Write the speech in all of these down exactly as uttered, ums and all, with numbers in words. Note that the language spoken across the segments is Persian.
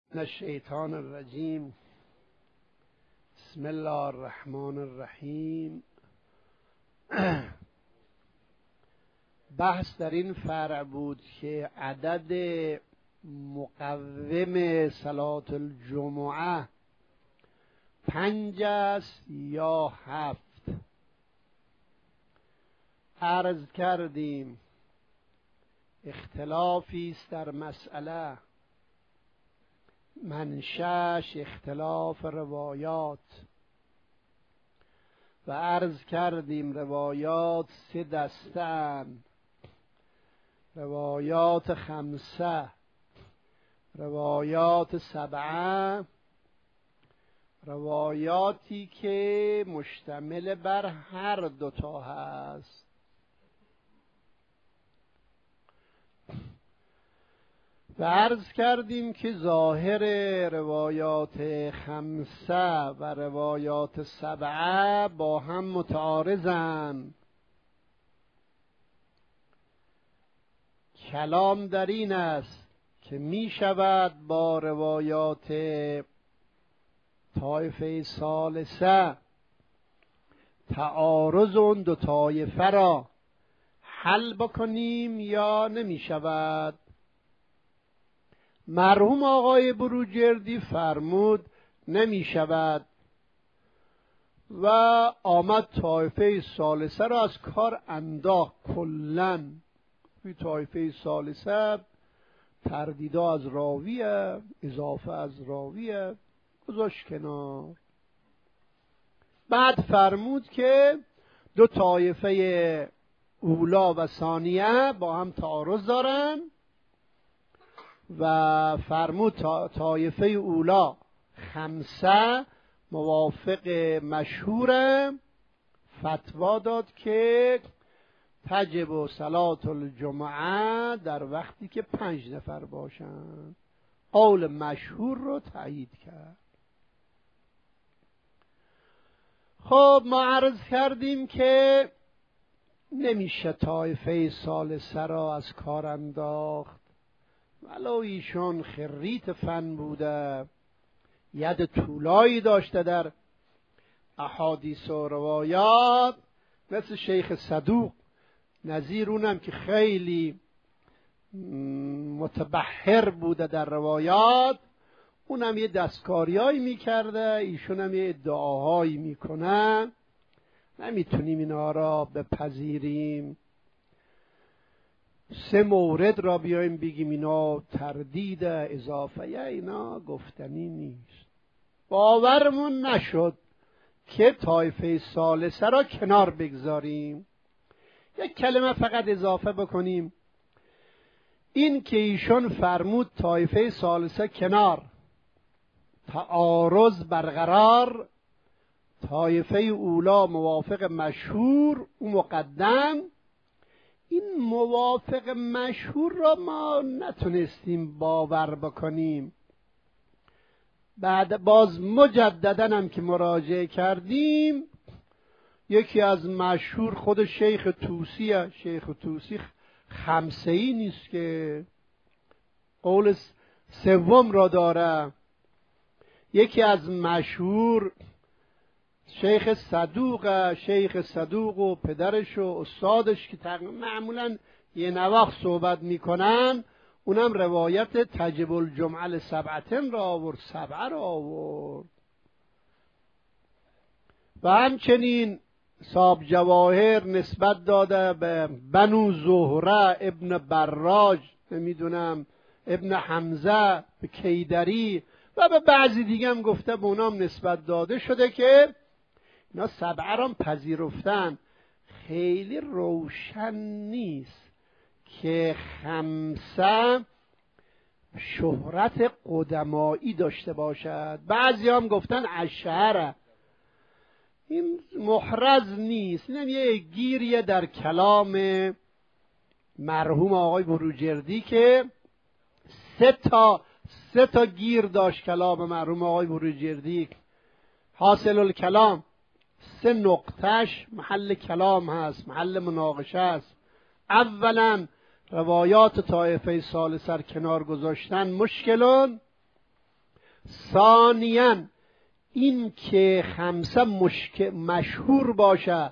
من الشیطان الرجیم. بسم الله الرحمن الرحیم. بحث در این فرع بود که عدد مقوم صلاة الجمعه پنج است یا هفت. عرض کردیم اختلافی است در مسئله، منشأش اختلاف روایات، و عرض کردیم روایات سه دسته‌اند: روایات خمسه، روایات سبعه، روایاتی که مشتمل بر هر دوتا هست. و عرض کردیم که ظاهر روایات خمسه و روایات سبعه با هم متعارضند. کلام در این است که می شود با روایات طایفه ثالثه تعارض اون دو طایفه را حل بکنیم یا نمی شود. مرحوم آقای بروجردی فرمود نمی شود و آمد طایفه ثالثه را از کار انداخت کلاً. توی طایفه ثالثه تردیدا از راویه، اضافه از راویه، گذاشت کنار. بعد فرمود که دو طایفه اولا و ثانیه با هم تعارض دارن و فرمود طایفه اولا خمسه موافق مشهوره، فتوا داد که تجب صلاة الجمعه در وقتی که پنج نفر باشن. قول مشهور رو تایید کرد. خب ما عرض کردیم که نمیشه طایفه ثالثه را از کار انداخت، ولو ایشون خریت فن بوده، ید طولایی داشته در احادیث و روایات، مثل شیخ صدوق، نظیر اونم که خیلی متبحر بوده در روایات، اونم یه دستکاریایی میکرده، ایشون هم یه ادعاهایی میکنن. نمیتونیم اینا را بپذیریم. سه مورد را بیایم بگیم اینا تردید اضافه یا اینا گفتنی نیست. باورمون نشد که طایفه ثالثه را کنار بگذاریم. یک کلمه فقط اضافه بکنیم. این که ایشون فرمود طایفه ثالثه کنار، تعارض برقرار، طایفه اولا موافق مشهور او مقدم، این موافق مشهور را ما نتونستیم باور بکنیم. بعد باز مجدداً هم که مراجعه کردیم، یکی از مشهور خود شیخ طوسیه. شیخ طوسی خمسه ای نیست که قول سوم را داره. یکی از مشهور شیخ صدوق، شیخ صدوق و پدرش و استادش که تقریبا معمولا یه نواخت صحبت میکنن، اونم روایت تجب الجمعه لسبعتن را آورد، سبعه را آورد. و همچنین صاحب جواهر نسبت داده به بنو زهره ابن براج، نمیدونم ابن حمزه به کیدری، و به بعضی دیگه هم گفته به اونام نسبت داده شده که اینا سبعه را پذیرفتن. خیلی روشن نیست که خمسه شهرت قدمایی داشته باشد. بعضی هم گفتن عشره. این محرز نیست. این یه گیریه در کلام مرحوم آقای بروجردی که سه تا سه تا گیر داشت کلام مرحوم آقای بروجردی. حاصل الکلام سه نقطش محل کلام هست، محل مناقشه است. اولا روایات طایفه ثالثه کنار گذاشتن مشکلون، ثانیاً این که خمسه مشک... مشهور باشه،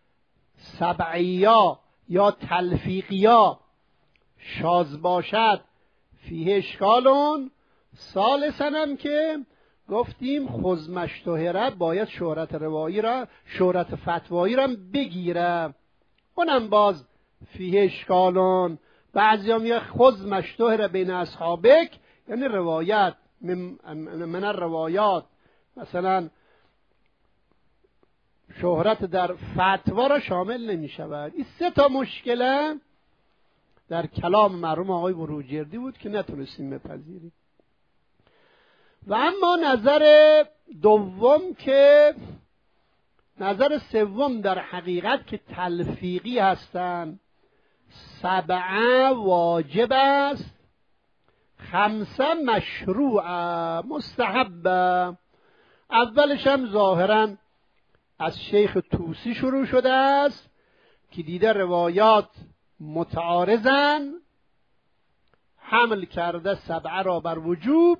سبعیا یا تلفیقیا شاذ باشد، فیه اشکالون. ثالثاً هم که گفتیم خذ مشتهره، باید شهرت روایی را، شهرت فتوایی را بگیره، اونم باز فیه اشکالون. بعضی هم میگه خذ مشتهره بین اصحابک، یعنی روایت من, من الروایات، مثلا شهرت در فتوا را شامل نمی شود. این سه تا مشکله در کلام مرحوم آقای بروجردی بود که نتونستیم بپذیریم. و اما نظر دوم که نظر سوم در حقیقت که تلفیقی هستند، سبعه واجب است، خمسه مشروع مستحب. اولش هم ظاهرا از شیخ طوسی شروع شده است که دیده روایات متعارضن، حمل کرده سبعه را بر وجوب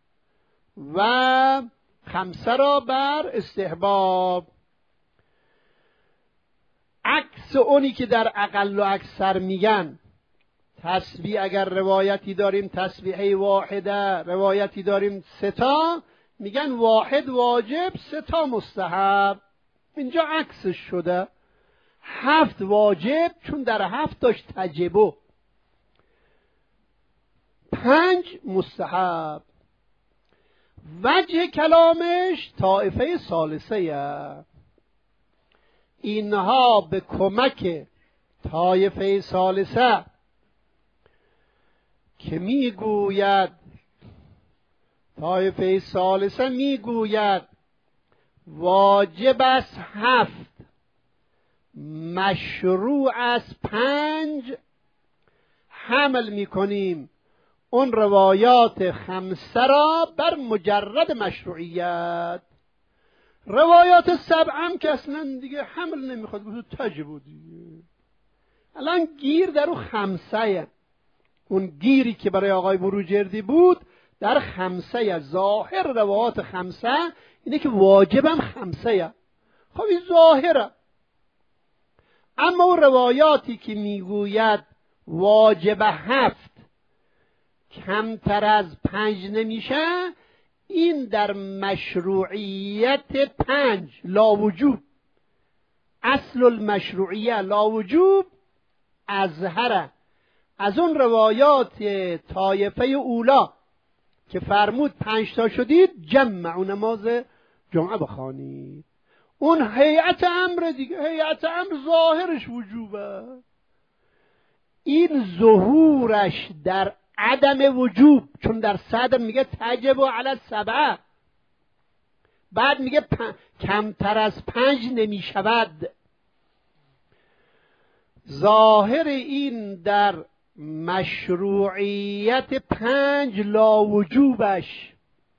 و خمسه را بر استحباب. عکس اونی که در اقل و اکثر میگن تسبیح، اگر روایتی داریم تسبیحه واحده، روایتی داریم ستا، میگن واحد واجب ستا مستحب. اینجا عکسش شده، هفت واجب چون در هفت داشت تجبو، پنج مستحب. وجه کلامش طائفه ثالثه، اینها به کمک طایفه ثالثه که میگوید طایفه ثالثه میگوید واجب است هفت، مشروع است پنج، حمل میکنیم اون روایات خمسه را بر مجرد مشروعیت. روایات سبعم که اصلا دیگه حمل نمیخواد، گفت تجب دیگه. الان گیر در اون خمسه، اون گیری که برای آقای بروجردی بود در خمسه، ظاهر روایات خمسه اینه که واجبم خمسه. خب این ظاهره. اما اون روایاتی که میگوید واجب هفت کمتر از پنج نمیشه، این در مشروعیت پنج لا وجوب، اصل المشروعیه لا وجوب اظهره از اون روایات طایفه اولا که فرمود پنج تا شدید جمع نماز جمعه بخوانید. اون هیئت امر دیگه، هیئت امر ظاهرش وجوبه، این ظهورش در عدم وجوب، چون در صدر میگه تجب علی السبعه، بعد میگه پ... کمتر از پنج نمیشود. ظاهر این در مشروعیت پنج لا وجوبش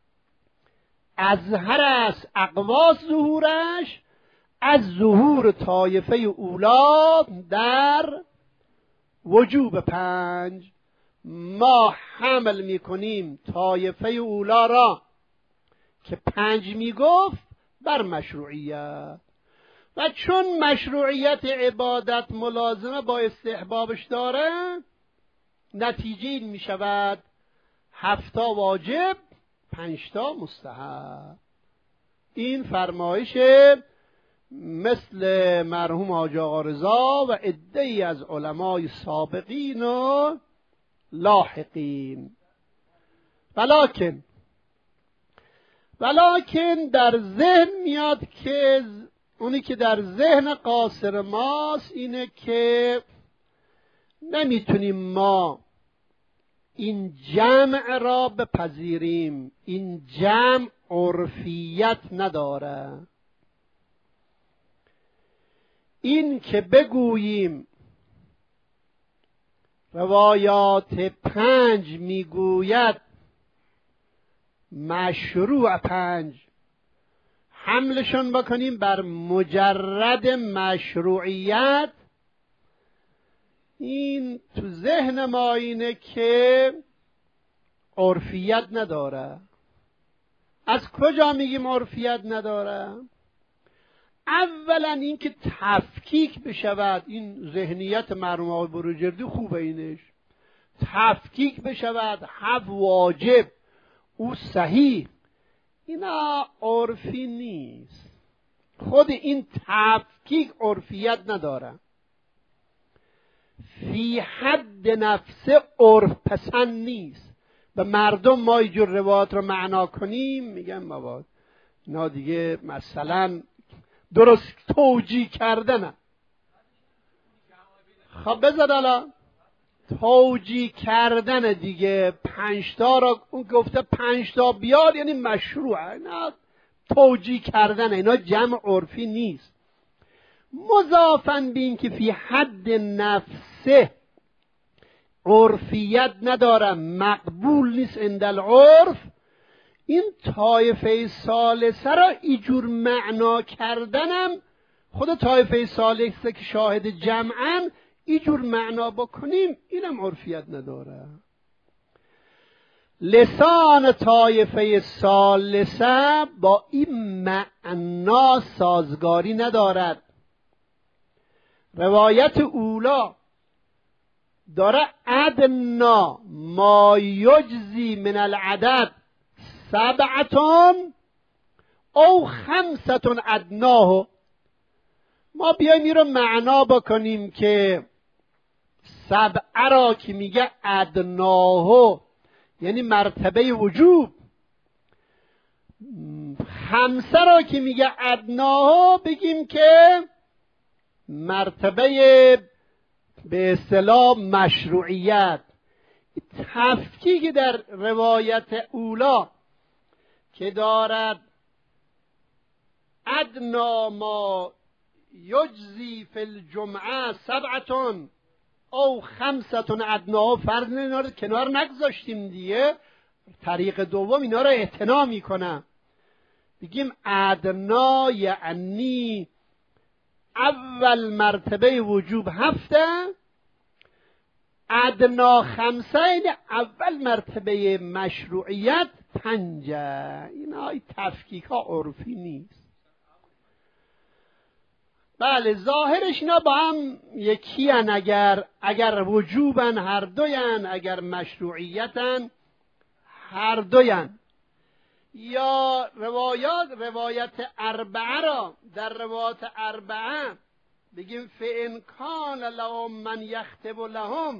اظهر است، اقواس ظهورش از ظهور طایفه اولا در وجوب پنج. ما حمل میکنیم طایفه اولا را که پنج میگفت بر مشروعیت، و چون مشروعیت عبادت ملازمه با استحبابش داره، نتیجه این میشود هفتا واجب پنجتا مستحب. این فرمایش مثل مرحوم حاج آقا رضا و عده‌ای از علمای سابقین و لاحقین. ولکن ولکن در ذهن میاد که اونی که در ذهن قاصر ماست اینه که نمیتونیم ما این جمع را بپذیریم، این جمع عرفیت نداره. این که بگوییم روایات پنج میگوید مشروع پنج، حملشون بکنیم بر مجرد مشروعیت، این تو ذهن ما اینه که عرفیت نداره. از کجا میگیم عرفیت نداره؟ اولا اینکه تفکیک بشود، این ذهنیت مرحوم آقای بروجردی خوبه، اینش تفکیک بشود، هفت واجب او صحیح، اینا عرفی نیست. خود این تفکیک عرفیت نداره. فی حد نفسه عرف پسند نیست. به مردم ما اینجور روایات رو معنا کنیم میگن بابا اینا دیگه مثلا درست توجیه کردنه. خب بذار الان توجیه کردن دیگه، پنجتا را اون گفته پنجتا بیار یعنی مشروعه، اینا توجیه کردن، اینا جمع عرفی نیست. مضافن بین که فی حد نفسه عرفیت ندارم، مقبول نیست عند العرف، این طایفه ثالثه را اینجور معنا کردنم، خود طایفه ثالثه که شاهد جمعن اینجور معنا بکنیم اینم عرفیت نداره. لسان طایفه ثالثه با این معنا سازگاری ندارد. روایت اولا داره ادنا ما یجزی من العدد سبعتون او خمستون ادناه. ما بیایم این رو معنا بکنیم که سبعه را که میگه ادناه یعنی مرتبه وجوب، خمسه را که میگه ادناه بگیم که مرتبه به اصطلاح مشروعیت. تفکیک در روایت اولا که دارد ادنا ما یجزی فی الجمعه سبعتون او خمستون ادناه، فرض اینا رو کنار نگذاشتیم دیگه، طریق دوم اینا رو اعتنا میکنم، بگیم ادنا یعنی اول مرتبه وجوب هفته، ادنا خمسه یعنی اول مرتبه مشروعیت پنجه. اینا تفکیک ها عرفی نیست. بله ظاهرش اینا با هم یکی هن، اگر اگر وجوبن هر دوین، اگر مشروعیتن هر دوین. یا روایات روایت اربعه را در روایت اربعه بگیم فإن کان لهم من یخطب لهم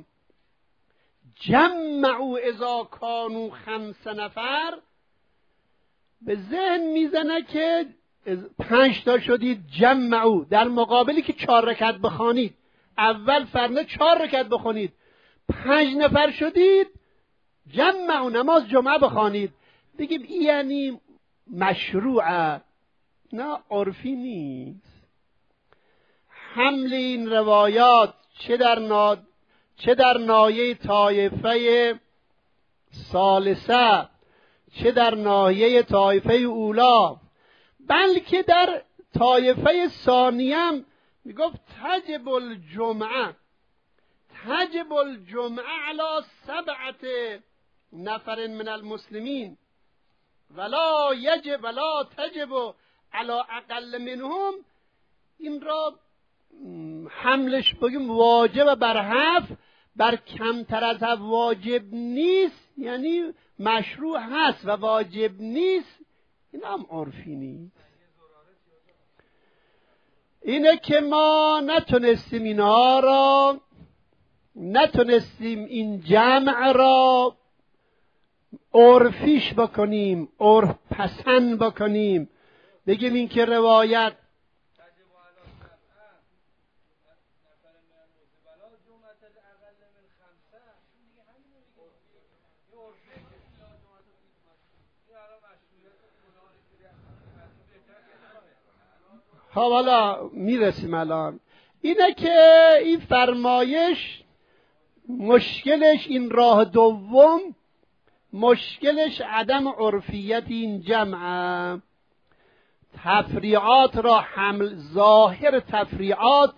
جمعوا اذا کانوا خمس نفر، به ذهن میزنه که پنج تا شدید جمعوا، در مقابلی که چهار رکعت بخوانید، اول فرمه چهار رکعت بخونید، پنج نفر شدید جمعوا نماز جمعه بخوانید، بگیم این یعنی مشروعه، نه عرفی نیست. حمل این روایات چه در نا... چه در ناحیه طایفه ثالثه چه در ناحیه طایفه اولا، بلکه در طایفه ثانیه میگفت تجب الجمعه تجب الجمعه علی سبعت نفر من المسلمین ولا یجب ولا تجب علی اقل منهم. این را حملش بگیم واجب بر هفت، بر کمتر از هفت واجب نیست، یعنی مشروع هست و واجب نیست، این هم عرفی نیست. اینه که ما نتونستیم اینها را نتونستیم این جمع را عرفیش بکنیم، عرف پسند بکنیم، بگیم این که روایت حالا میرسیم الان. اینه که این فرمایش مشکلش این راه دوم، مشکلش عدم عرفیت این جمع، تفریعات را حمل، ظاهر تفریعات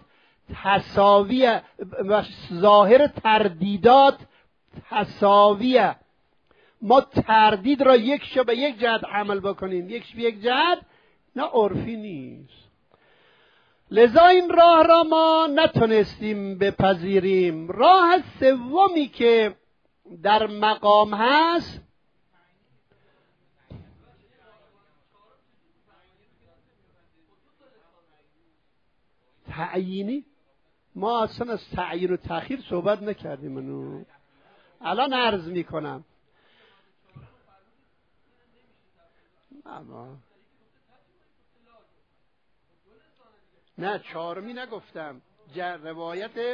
تساویه، ظاهر تردیدات تساویه، ما تردید را یک شو به یک جهت عمل بکنیم، یک به یک جهت، نه عرفی نیست. لذا این راه را ما نتونستیم بپذیریم. راه سومی که در مقام هست، تعیینی. ما اصلا از تعیین و تأخیر صحبت نکردیم. منو الان عرض میکنم. اما نه چهارمی نگفتم، روایت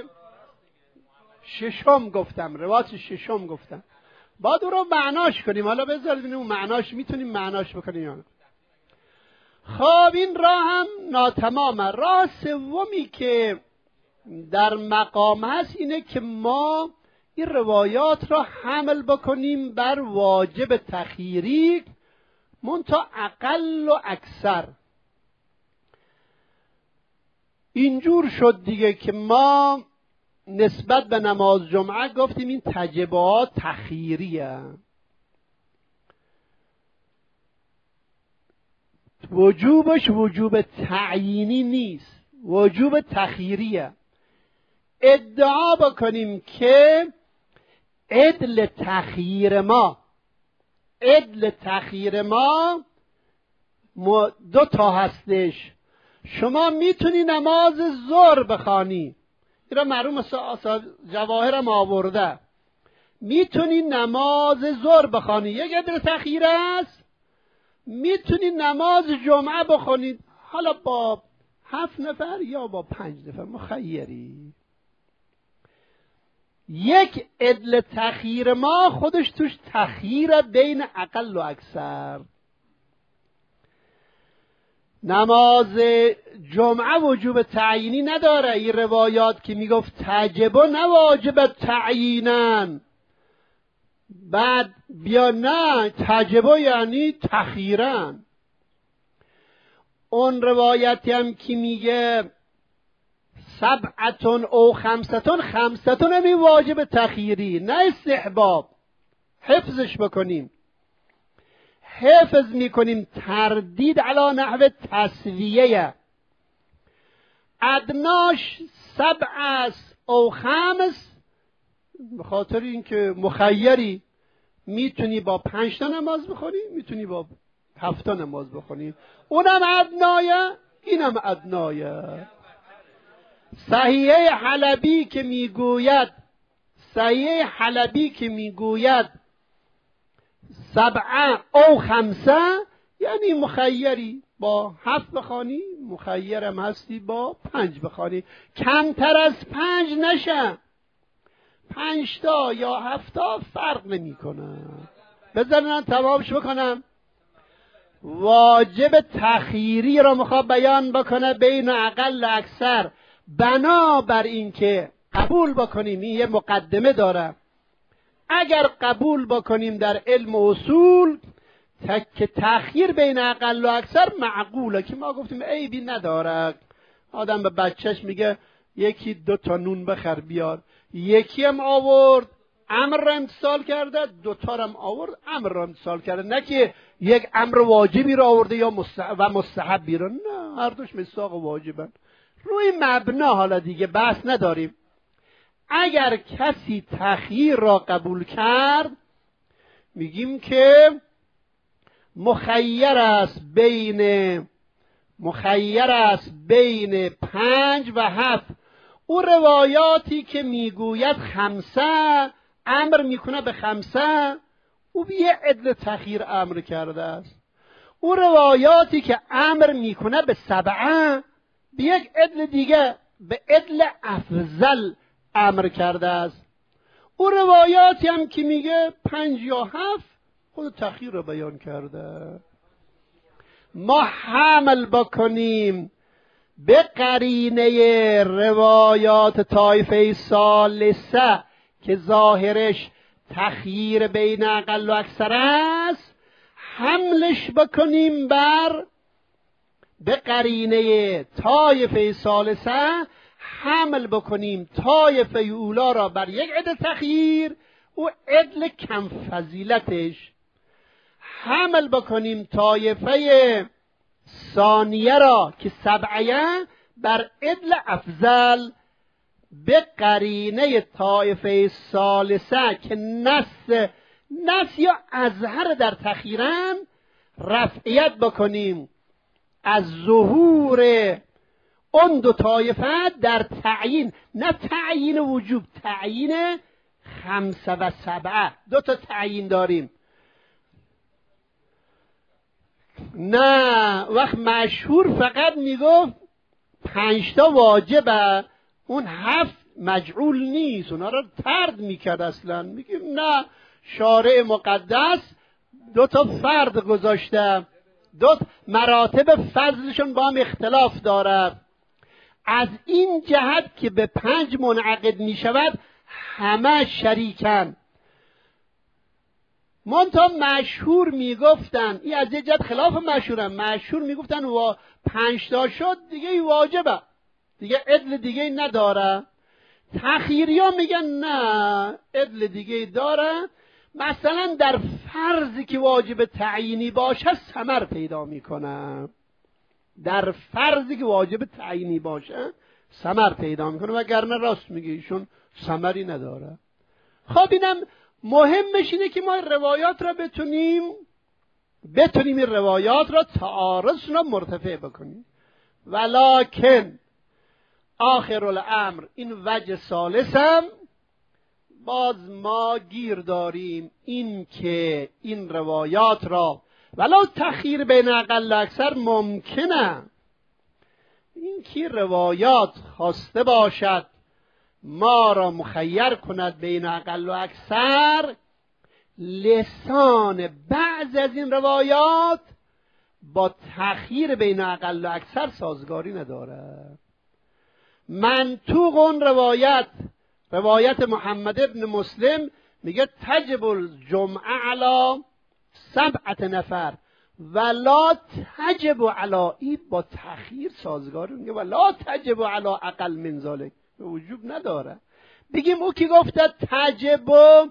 ششم گفتم، روایت ششم گفتم. بعد او رو معناش کنیم. حالا بذارید ببینیم اون معناش میتونیم معناش بکنیم یا نه. خب این راه هم ناتمامه. راه سومی که در مقام هست اینه که ما این روایات را حمل بکنیم بر واجب تخییری، منتها اقل و اکثر. اینجور شد دیگه که ما نسبت به نماز جمعه گفتیم این تجبات تخییریه، وجوبش وجوب تعیینی نیست، وجوب تخییریه. ادعا بکنیم که عدل تخییر ما عدل تخییر ما دو تا هستش. شما میتونی نماز ظهر بخوانی، این را معلوم جواهرم آورده، میتونی نماز ظهر بخوانی، یک عدل تخییر است. میتونی نماز جمعه بخونید، حالا با هفت نفر یا با پنج نفر، مخیری. یک عدل تخییر ما خودش توش تخییر بین اقل و اکثر. نماز جمعه وجوب تعیینی نداره. این روایات که میگفت تجب و نواجب تعیینن، بعد بیا نه تجب یعنی تخییرن. اون روایتی هم که میگه سبعتون او خمستون، خمستون همی واجب تخییری، نه استحباب. حفظش بکنیم، حفظ میکنیم. تردید علا نحو تسویه، ادناش سبع است او خمس، به خاطر اینکه مخیری، میتونی با پنج تا نماز بخونی، میتونی با هفت تا نماز بخونی. اونم ادنایه، اینم ادنایه. صحیحه حلبی که میگوید صحیحه حلبی که میگوید سبعه او خمسه، یعنی مخیری، با هفت بخوانی، مخیرم هستی با پنج بخوانی. کمتر از پنج نشه، پنج تا یا هفت تا فرق نمی کنه. بذارن تمامش بکنم. واجب تخییری را میخواد بیان بکنه بین اقل و اکثر. بنابر این که قبول بکنیم، این یه مقدمه داره، اگر قبول بکنیم در علم اصول که تخییر بین اقل و اکثر معقوله، که ما گفتیم عیبی نداره. آدم به بچهش میگه یکی دو تا نون بخر بیار، یکی هم آورد امر را امتثال کرده، دوتا هم آورد امر را امتثال کرده، نه که یک امر واجبی را آورده یا مستحب و مستحبی را، نه، هر دوش مصداق واجبن. روی مبنا حالا دیگه بحث نداریم. اگر کسی تخییر را قبول کرد، میگیم که مخیر است بین مخیر است بین پنج و هفت. او روایاتی که میگوید خمسه، امر میکنه به خمسه، او به یه عدل تخییر امر کرده است. او روایاتی که امر میکنه به سبعه، به یک عدل دیگه، به عدل افضل امر کرده است. او روایاتی هم که میگه پنج یا هفت، خود تخییر رو بیان کرده. ما حمل بکنیم به قرینه روایات طایفه ثالثه که ظاهرش تخییر بین اقل و اکثر است، حملش بکنیم بر به قرینه طایفه ثالثه، حمل بکنیم طایفه اولا را بر یک عدل تخییر او عدل کم فضیلتش حمل بکنیم طایفه ثانیه را که سبعیه بر عدل افضل به قرینه طایفه ثالثه که نس نس یا اظهر در تخیرن رفعیت بکنیم از ظهور اون دو طایفه در تعیین، نه تعیین وجوب، تعیین خمسه و سبعه. دو تا تعیین داریم. نه وقت مشهور فقط میگفت پنج تا واجبه، اون هفت مجعول نیست، اونا رو طرد میکرد. اصلا میگیم نه، شارع مقدس دو تا فرد گذاشته، دو مراتب فضلشون با هم اختلاف داره. از این جهت که به پنج منعقد میشود همه شریکن. منتها مشهور میگفتن، این از یه جهت خلاف مشهورن، مشهور میگفتن و پنج تا شد دیگه واجبه، دیگه عدل دیگه نداره. تخیری ها میگن نه، عدل دیگه داره. مثلا در فرضی که واجب تعیینی باشه ثمر پیدا میکنه، در فرضی که واجب تعیینی باشه ثمر پیدا میکنه، وگرنه راست میگه ایشون ثمری نداره. خب اینم مهمش اینه که ما روایات را بتونیم بتونیم این روایات را تعارض را مرتفع بکنیم. ولکن آخر الامر، این وجه ثالثم باز ما گیر داریم، این که این روایات را ولو تخییر بین اقل و اکثر ممکنه، این که روایات خواسته باشد ما را مخیر کند بین اقل و اکثر، لسان بعض از این روایات با تخییر بین اقل و اکثر سازگاری نداره. منطوق اون روایت روایت محمد ابن مسلم میگه تجب الجمعه علی سبعت نفر ولا تجب علی، ای با تخییر سازگاری، میگه ولا تجب علی اقل من ذلک، وجوب نداره. بگیم او که گفته تجب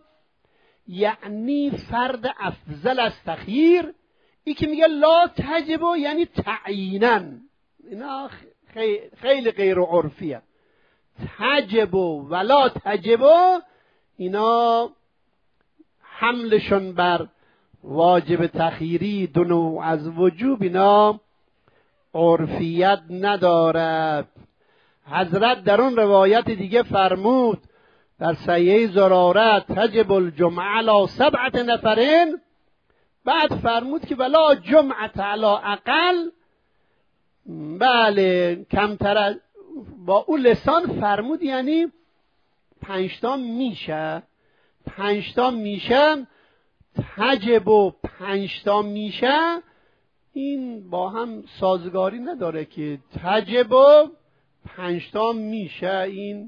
یعنی فرد افضل از تخییر، ای که میگه لا تجب یعنی تعیینن، اینا خیلی غیر عرفیه. تجب ولا تجب اینا حملشون بر واجب تخییری دو نوع از وجوب اینا عرفیت نداره. حضرت در اون روایت دیگه فرمود در صحیح زراره تجب الجمعه علی سبعت نفرین، بعد فرمود که ولا جمعه علی اقل، بله کمتر، با اون لسان فرمود یعنی پنجتا میشه، پنجتا میشه، تجب و پنجتا میشه، این با هم سازگاری نداره که تجب و پنجتا میشه. این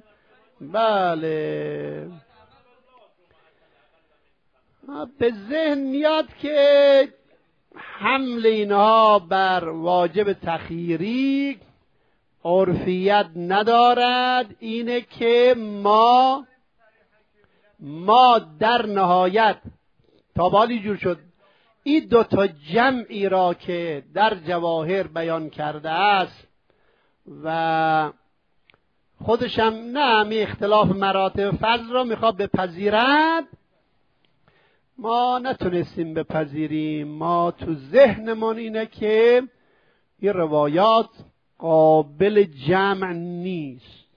بله به ذهن میاد که حمل اینها بر واجب تخییری عرفیت ندارد. اینه که ما ما در نهایت تا بالی جور شد این دوتا جمعی را که در جواهر بیان کرده است و خودشم نه می اختلاف مراتب فضل را میخواد بپذیرد، ما نتونستیم بپذیریم. ما تو ذهنمون اینه که این روایات قابل جمع نیست.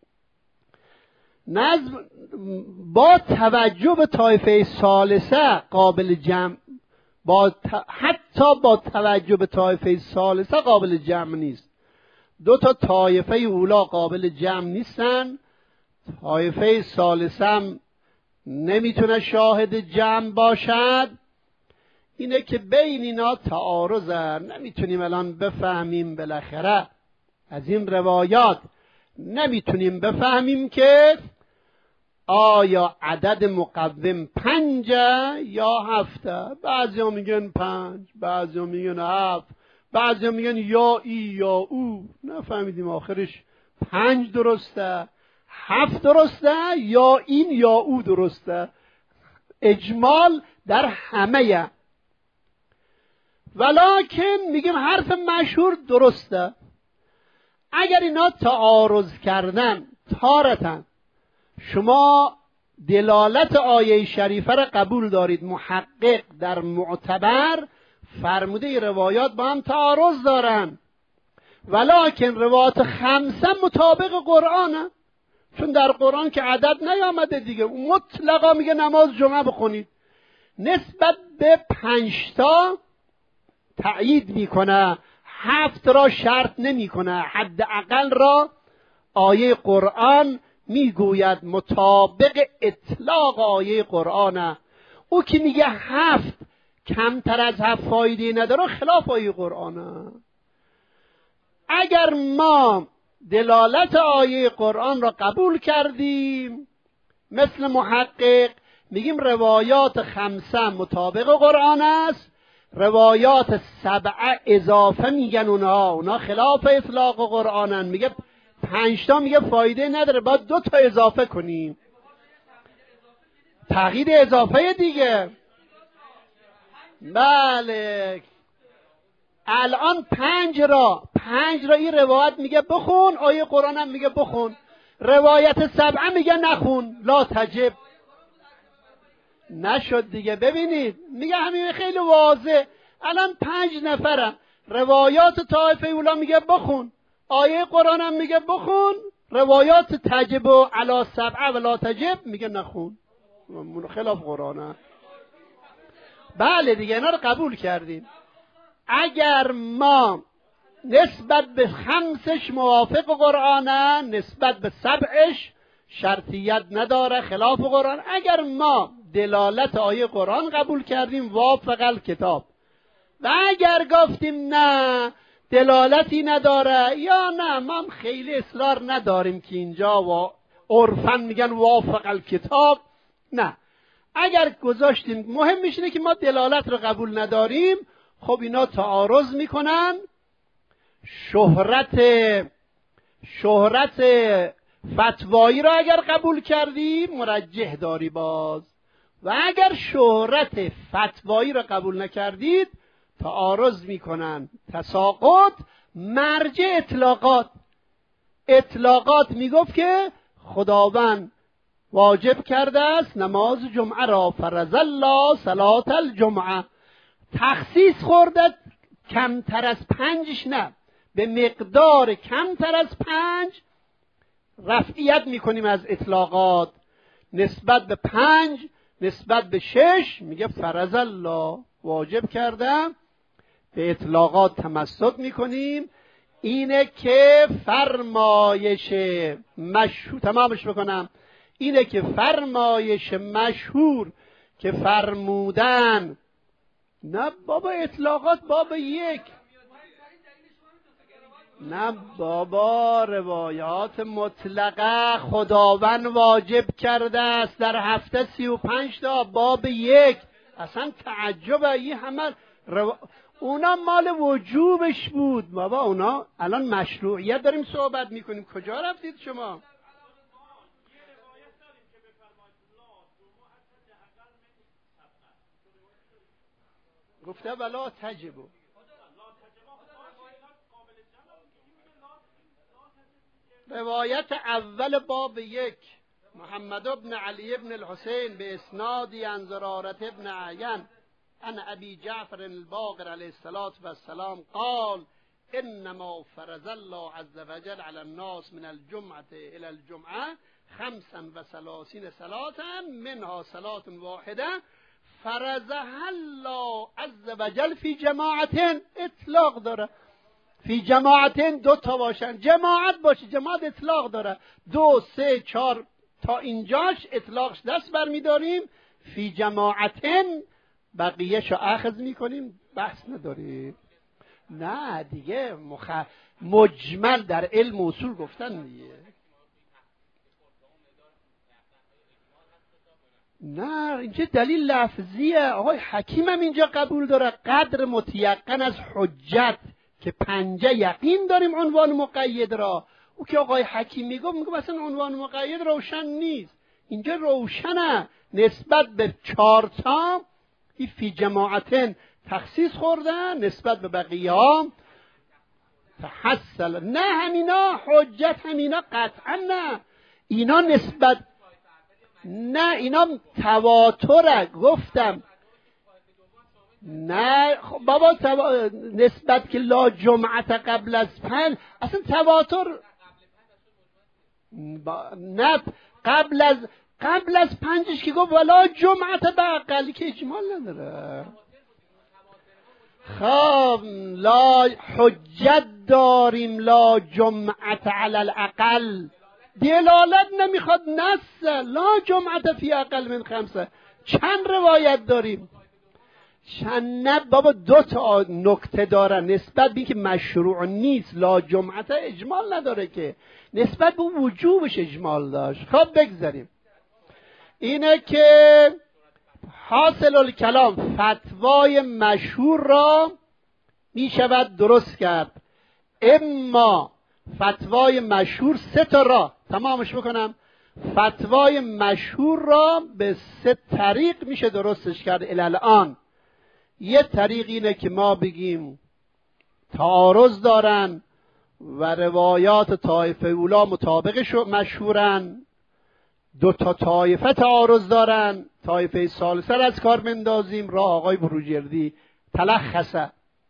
نظم با توجه به طایفه ثالثه قابل جمع، با ت... حتی با توجه به طایفه ثالثه قابل جمع نیست. دو تا طایفه اولا قابل جمع نیستن، طایفه ثالثه هم نمیتونه شاهد جمع باشد. اینه که بین اینا تعارضه، نمیتونیم الان بفهمیم. بالاخره از این روایات نمیتونیم بفهمیم که آیا عدد مقوم پنجه یا هفته. بعضی ها میگن پنج، بعضی ها میگن هفت، بعضی ها میگن یا ای یا او. نفهمیدیم آخرش پنج درسته، هفت درسته یا این یا او درسته. اجمال در همه. ولکن میگیم حرف مشهور درسته. اگر اینا تعارض کردن تارتن، شما دلالت آیه شریفه را قبول دارید، محقق در معتبر فرموده روایات با هم تعارض دارن، ولکن روایات خمسه مطابق قرآنه، چون در قرآن که عدد نیامده دیگه، مطلقا میگه نماز جمعه بخونید. نسبت به پنجتا تأیید میکنه، هفت را شرط نمیکنه، حداقل را آیه قرآن میگوید مطابق اطلاق آیه قرآنه. او که میگه هفت کمتر از هفت فایده نداره خلاف آیه قرآنه. اگر ما دلالت آیه قرآن را قبول کردیم مثل محقق میگیم روایات خمسه مطابق قرآن است، روایات سبعه اضافه میگن اونها اونها خلاف اطلاق قرآنن، میگه پنجتا میگه فایده نداره باید دو تا اضافه کنیم، تغییر اضافه دیگه. بله الان پنج را پنج را این روایت میگه بخون، آیه قرآن هم میگه بخون، روایت سبعه میگه نخون، لا تجب. نشد دیگه. ببینید میگه همین خیلی واضح، الان پنج نفرم، روایات طائفه اولا میگه بخون، آیه قرآن هم میگه بخون، روایات تجب و علی سبعه و لا تجب میگه نخون، خلاف قرآنه. بله دیگه اینا رو قبول کردیم. اگر ما نسبت به خمسش موافق قرآنه، نسبت به سبعش شرطیت نداره خلاف قرآن. اگر ما دلالت آیه قرآن قبول کردیم وافق الکتاب، و اگر گفتیم نه دلالتی نداره یا نه ما خیلی اصرار نداریم که اینجا و عرفاً میگن وافق الکتاب، نه اگر گذاشتیم مهمش اینه که ما دلالت رو قبول نداریم، خب اینا تعارض میکنن. شهرت شهرت فتوایی را اگر قبول کردی مرجح داری باز، و اگر شهرت فتوایی را قبول نکردید تعارض میکنن. تساقط مرجع اطلاقات اطلاقات میگفت که خداوند واجب کرده است نماز جمعه را، فرض الله صلات الجمعه. تخصیص خورده کمتر از پنجش نه، به مقدار کمتر از پنج رفعیت میکنیم از اطلاقات. نسبت به پنج، نسبت به شش میگه فرض الله واجب کردم، به اطلاقات تمسک میکنیم. اینه که فرمایش مشهور، تمامش بکنم، اینه که فرمایش مشهور که فرمودن نه بابا اطلاقات باب یک، نه بابا روایات مطلقه خداوند واجب کرده است در هفته سی و پنج تا، باب یک. اصلا تعجبه این همه رو... اونا مال وجوبش بود بابا، اونا الان مشروعیت داریم صحبت میکنیم. کجا رفتید شما؟ گفته ولا تجبو. روایت اول باب یک، محمد ابن علی ابن الحسین به اسنادی عن زرارة ابن عین عن ابی جعفر الباقر علیه السلام قال انما فرض الله عز وجل على الناس من الجمعة الى الجمعة خمسا و ثلاثین صلاة منها صلاة واحده فرضها الله عز وجل فی جماعتين. اطلاق داره فی جماعتين، دو تا باشن، جماعت باشه، جماعت اطلاق داره، دو سه چهار تا اینجاش اطلاقش دست برمیداریم. فی جماعتين بقیهشو اخذ میکنیم، بحث نداریم. نه دیگه مخ... مجمل در علم اصول گفتن دیگه. نه اینجا دلیل لفظیه. آقای حکیم هم اینجا قبول داره قدر متیقن از حجت که پنجه یقین داریم عنوان مقید را. او که آقای حکیم میگه میگه مثلا عنوان مقید روشن نیست، اینجا روشنه نسبت به چارتا این فی جماعتن تخصیص خوردن، نسبت به بقیه ها تحصل. نه همینا حجت، همینا قطعا نه، اینا نسبت، نه اینا تواتره. گفتم نه خب بابا توا... نسبت که لا جمعت قبل از پنج اصلا تواتر با... نه قبل از قبل از پنجش که گفت ولا جمعت بقلی که اجمال نداره. خب لا حجت داریم، لا جمعت علی الاقل، دلالت نمیخواد نص لا جمعت فی اقل من خمسه. چند روایت داریم؟ چند؟ نه بابا دو تا نکته داره. نسبت به که مشروع نیست لا جمعت اجمال نداره، که نسبت به وجوبش اجمال داشت. خب بگذاریم. اینه که حاصل الکلام فتوای مشهور را می شود درست کرد. اما فتوای مشهور سه تا را تمامش بکنم، فتوای مشهور را به سه طریق میشه درستش کرد الان. یه طریق اینه که ما بگیم تعارض دارن و روایات طایفه اولا مطابق مشهورن، دو تا طایفه تعارض دارن، طایفه ثالثه از کار مندازیم، راه آقای بروجردی تلخصه.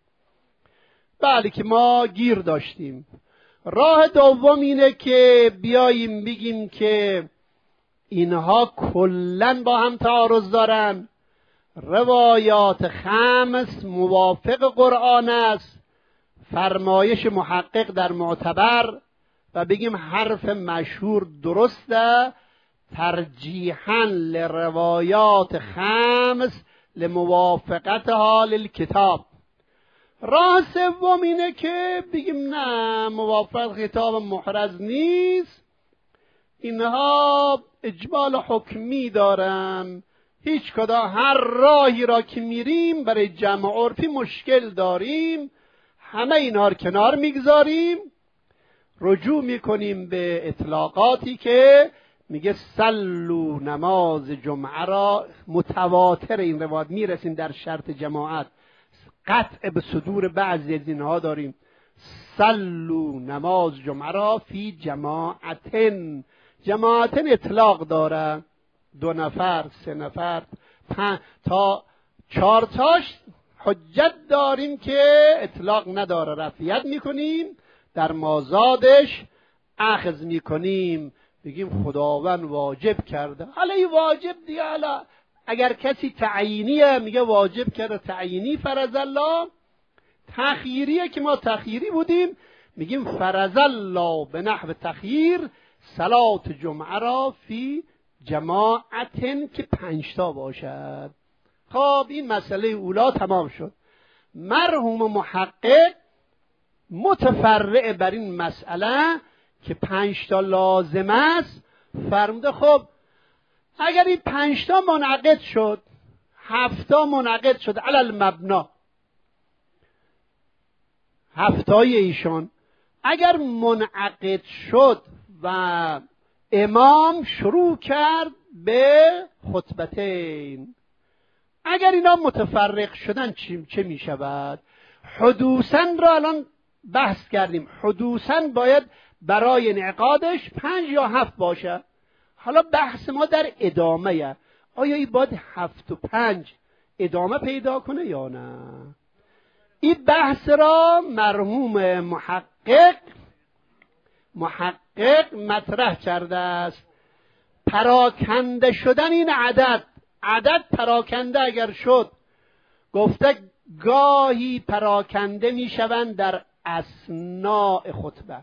بله که ما گیر داشتیم. راه دوم اینه که بیاییم بگیم که اینها کلن با هم تعارض دارن، روایات خمس موافق قرآن است، فرمایش محقق در معتبر، و بگیم حرف مشهور درسته ترجیحاً لروایات خمس لموافقتها للکتاب. راه سوم اینه که بگیم نه موافق کتاب محرز نیست، اینها اجمال حکمی دارن، هیچ کدام هر راهی را که میریم برای جمع عرفی مشکل داریم، همه اینها رو کنار میگذاریم، رجوع میکنیم به اطلاقاتی که میگه سلو نماز جمعه را متواتر این روایت میرسیم در شرط جماعت، قطع به صدور بعضی از اینها داریم. سلو نماز جمعه را فی جماعتن، جماعتن اطلاق داره، دو نفر، سه نفر، پن... تا چهار تاش حجت داریم که اطلاق نداره، رفعیت میکنیم، در مازادش اخذ میکنیم، بگیم خداوند واجب کرده. حالا این واجب دیگه، حالا اگر کسی تعیینیه میگه واجب کرده تعیینی فرض الله، تخییریه که ما تخییری بودیم میگیم فرض الله به نحو تخییر صلات جمعه را فی جماعتن که پنجتا باشد. خب این مسئله اولا تمام شد. مرحوم محقق متفرع بر این مسئله که پنجتا لازم است فرموده خب اگر این پنجتا منعقد شد، هفتا منعقد شد علی المبنا، هفتای ایشان اگر منعقد شد و امام شروع کرد به خطبتین، اگر اینا متفرق شدن چه می شود؟ حدوثاً را الان بحث کردیم، حدوثاً باید برای انعقادش پنج یا هفت باشه. حالا بحث ما در ادامه، آیا این باید هفت و پنج ادامه پیدا کنه یا نه؟ این بحث را مرحوم محقق محقق مطرح کرده است. پراکنده شدن این عدد، عدد پراکنده اگر شد، گفته گاهی پراکنده می شوند در اثناء خطبه،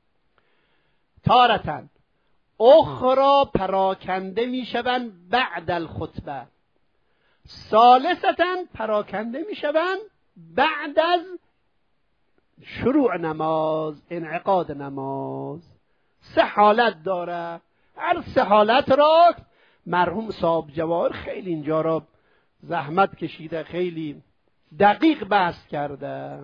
تارتن اخرى پراکنده می شوند بعد الخطبه، ثالثتاً پراکنده می شوند بعد از شروع نماز، انعقاد نماز. سه حالت داره. هر سه حالت را مرحوم صاحب جواهر خیلی اینجا را زحمت کشیده، خیلی دقیق بحث کرده.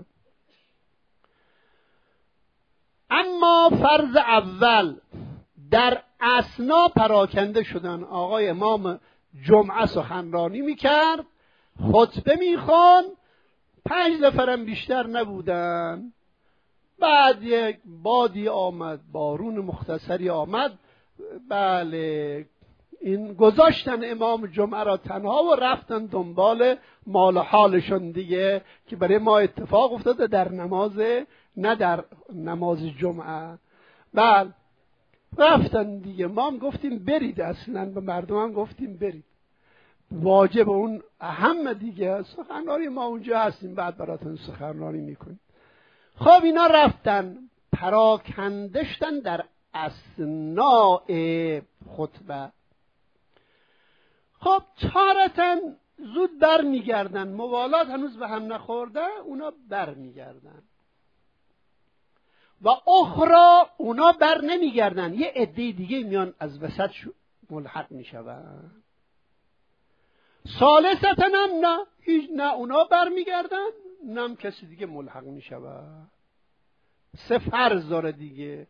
اما فرض اول در اثنا پراکنده شدن. آقای امام جمعه سخنرانی میکرد، خطبه میخوان، پنج نفرم بیشتر نبودن. بعد یک بادی آمد، بارون مختصری آمد، بله این گذاشتن امام جمعه را تنها و رفتن دنبال مال و حالشون دیگه، که برای ما اتفاق افتاده در نماز، نه در نماز جمعه. بله رفتن دیگه. ما هم گفتیم برید، اصلا به مردم هم گفتیم برید، واجب اون اهم دیگه، سخنرانی ما اونجا هستیم، بعد براتون سخنرانی میکنیم. خب اینا رفتن پراکندشتن در اثناء خطبه. خب تارتن زود بر میگردن، موالات هنوز به هم نخورده، اونا بر میگردن و اخرى اونا بر نمیگردن، یه عده دیگه میان از وسط ملحق میشون. ثالثتاً هم نه، هیچ نه اونا بر میگردن نه هم کسی دیگه ملحق میشود. سه فرض داره دیگه.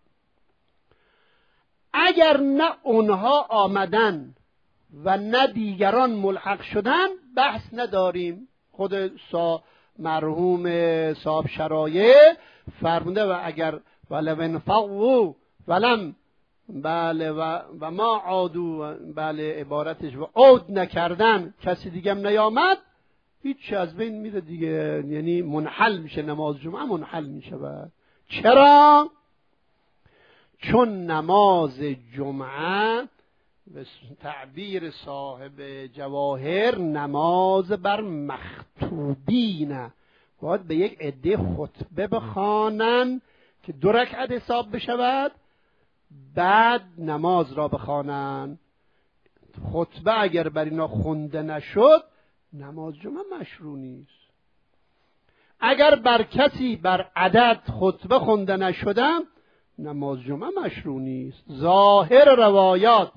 اگر نه اونها آمدن و نه دیگران ملحق شدن، بحث نداریم. خود سا مرحوم صاحب شرایع فرموده و اگر ولو انفقوا ولم بله و, و ما عادو، بله عبارتش، و عود نکردن، کسی دیگه هم نیامد، هیچ از بین میره دیگه، یعنی منحل میشه، نماز جمعه منحل میشه. بعد چرا؟ چون نماز جمعه به تعبیر صاحب جواهر نماز بر مخطوبینه، باید به یک عده خطبه بخوانن که دو رکعت حساب بشود، بعد نماز را بخوانن. خطبه اگر بر اینا خونده نشد، نماز جمعه مشروع نیست. اگر بر کسی بر عدد خطبه خونده نشدم، نماز جمعه مشروع نیست. ظاهر روایات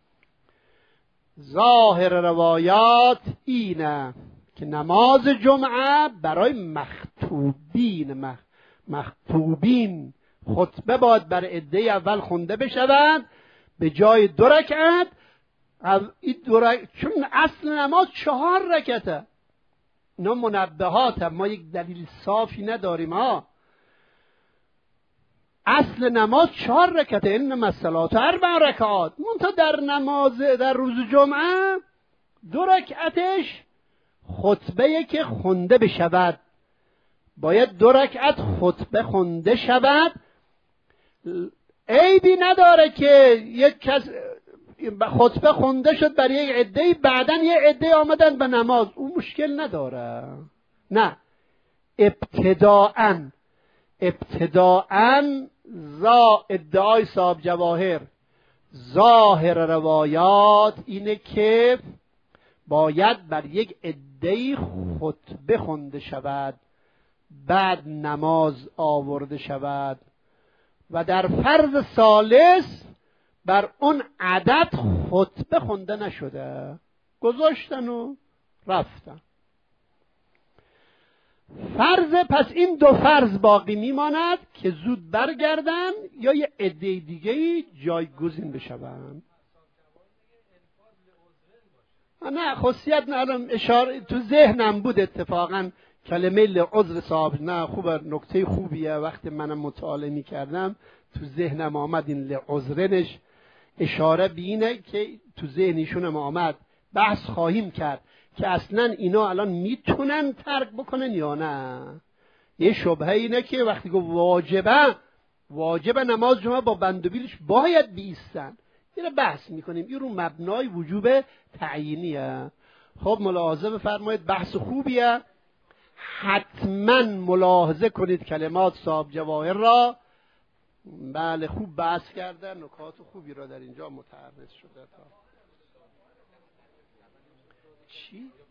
ظاهر روایات اینه که نماز جمعه برای مخطوبین مخطوبین خطبه باید بر عده اول خونده بشود به جای دو رکعت. این دو رکعت چون اصل نماز چهار رکعته، اینا منبهات هم. ما یک دلیل صافی نداریم ها. اصل نماز چهار رکعته، انما الصلاة اربع رکعات. منتها در نماز در روز جمعه دو رکعتش خطبه که خونده بشود، باید دو رکعت خطبه خونده شود. عیبی نداره که یک کس خطبه خونده شد برای یک عده، بعدن یک عده آمدن به نماز، اون مشکل نداره. نه، ابتداءً ابتداءً زا ادعای صاحب جواهر ظاهر روایات اینه که باید بر یک عده خطبه خونده شود، بعد نماز آورده شود، و در فرض ثالث بر اون عدد خطبه خونده نشده، گذاشتن و رفتن. فرض پس این دو فرض باقی میماند که زود برگردن یا یه عده دیگه جایگزین بشوند. نه خاصیت ندارم، اشاره تو ذهنم بود اتفاقا کلمه لعذر صاحب. نه خوبه، نکته خوبیه. وقتی منم مطالعه میکردم تو ذهنم آمد این لعذرنش، اشاره بینه که تو ذهنشونم آمد. بحث خواهیم کرد که اصلا اینا الان میتونن ترک بکنن یا نه. یه شبهه اینه که وقتی که واجبه واجبه نماز جمعه با بندوبیلش باید بیستن، اینو بحث میکنیم. این رو مبنای وجوب تعیینیه. خب ملاحظه بفرمایید، بحث خوبیه، حتما ملاحظه کنید کلمات صاحب جواهر را. بله خوب بحث کردن، نکات خوبی را در اینجا متعرض شده. تا چی؟